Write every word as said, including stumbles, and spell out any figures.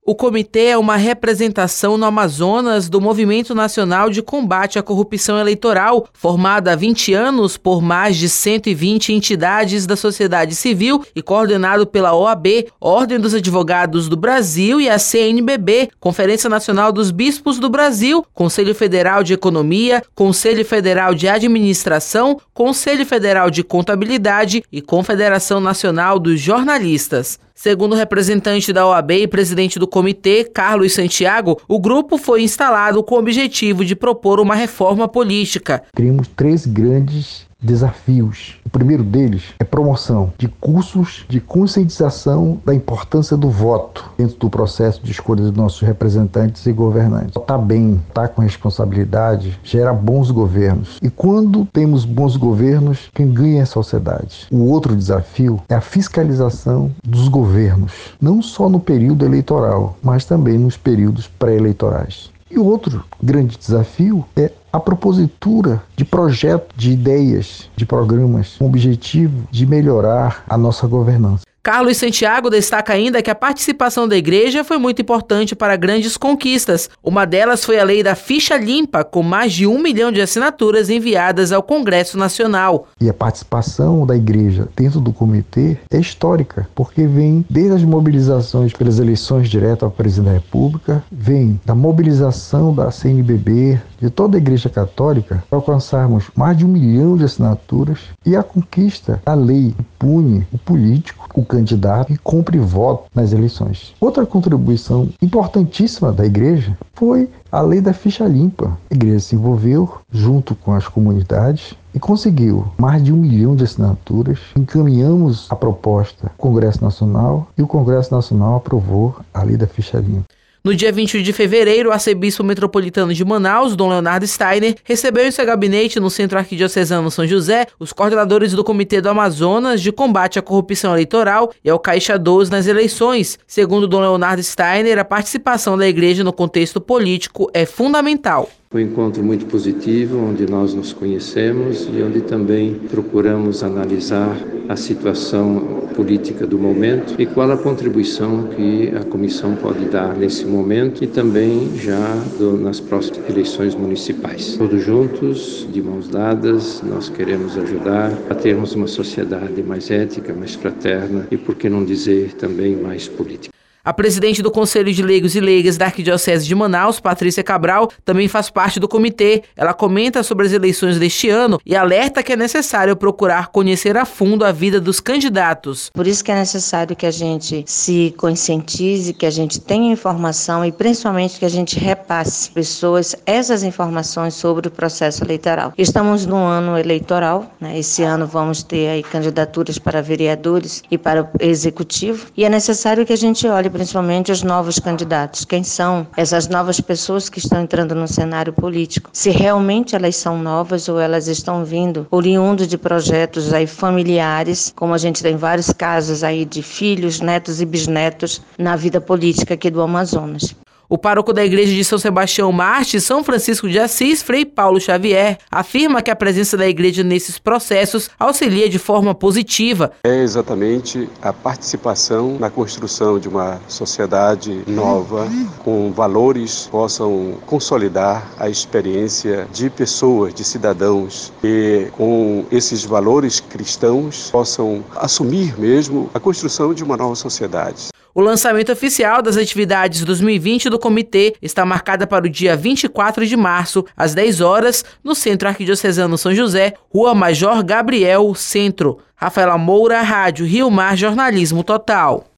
O comitê é uma representação no Amazonas do Movimento Nacional de Combate à Corrupção Eleitoral, formado há vinte anos por mais de cento e vinte entidades da sociedade civil e coordenado pela O A B, Ordem dos Advogados do Brasil e a C N B B, Conferência Nacional dos Bispos do Brasil, Conselho Federal de Economia, Conselho Federal de Administração, Conselho Federal de Contabilidade e Confederação Nacional dos Jornalistas. Segundo o representante da O A B e presidente do comitê, Carlos Santiago, o grupo foi instalado com o objetivo de propor uma reforma política. Criamos três grandes desafios. O primeiro deles é promoção de cursos de conscientização da importância do voto dentro do processo de escolha dos nossos representantes e governantes. Votar bem, votar com responsabilidade, gera bons governos. E quando temos bons governos, quem ganha é a sociedade. O outro desafio é a fiscalização dos governos, não só no período eleitoral, mas também nos períodos pré-eleitorais. E o outro grande desafio é a propositura de projetos, de ideias, de programas com o objetivo de melhorar a nossa governança. Carlos Santiago destaca ainda que a participação da igreja foi muito importante para grandes conquistas. Uma delas foi a lei da ficha limpa, com mais de um milhão de assinaturas enviadas ao Congresso Nacional. E a participação da igreja dentro do comitê é histórica, porque vem desde as mobilizações pelas eleições diretas ao presidente da República, vem da mobilização da C N B B, de toda a Igreja Católica, para alcançarmos mais de um milhão de assinaturas e a conquista da lei que pune o político, o candidato e compre voto nas eleições. Outra contribuição importantíssima da igreja foi a lei da ficha limpa. A igreja se envolveu junto com as comunidades e conseguiu mais de um milhão de assinaturas. Encaminhamos a proposta ao Congresso Nacional e o Congresso Nacional aprovou a lei da ficha limpa. No dia vinte de fevereiro, o arcebispo metropolitano de Manaus, Dom Leonardo Steiner, recebeu em seu gabinete no Centro Arquidiocesano São José os coordenadores do Comitê do Amazonas de Combate à Corrupção Eleitoral e ao Caixa dois nas eleições. Segundo Dom Leonardo Steiner, a participação da igreja no contexto político é fundamental. Foi um encontro muito positivo, onde nós nos conhecemos e onde também procuramos analisar a situação política do momento e qual a contribuição que a comissão pode dar nesse momento e também já do, nas próximas eleições municipais. Todos juntos, de mãos dadas, nós queremos ajudar a termos uma sociedade mais ética, mais fraterna e, por que não dizer, também mais política. A presidente do Conselho de Leigos e Leigas da Arquidiocese de Manaus, Patrícia Cabral, também faz parte do comitê. Ela comenta sobre as eleições deste ano e alerta que é necessário procurar conhecer a fundo a vida dos candidatos. Por isso que é necessário que a gente se conscientize, que a gente tenha informação e principalmente que a gente repasse às pessoas essas informações sobre o processo eleitoral. Estamos no ano eleitoral, né? Esse ano vamos ter aí candidaturas para vereadores e para o executivo e é necessário que a gente olhe principalmente os novos candidatos. Quem são essas novas pessoas que estão entrando no cenário político? Se realmente elas são novas ou elas estão vindo oriundos de projetos aí familiares, como a gente tem vários casos aí de filhos, netos e bisnetos na vida política aqui do Amazonas. O pároco da igreja de São Sebastião Marte, São Francisco de Assis, Frei Paulo Xavier, afirma que a presença da igreja nesses processos auxilia de forma positiva. É exatamente a participação na construção de uma sociedade nova, com valores que possam consolidar a experiência de pessoas, de cidadãos, e com esses valores cristãos possam assumir mesmo a construção de uma nova sociedade. O lançamento oficial das atividades de dois mil e vinte do comitê está marcada para o dia vinte e quatro de março, às dez horas, no Centro Arquidiocesano São José, Rua Major Gabriel, Centro. Rafaela Moura, Rádio Rio Mar Jornalismo Total.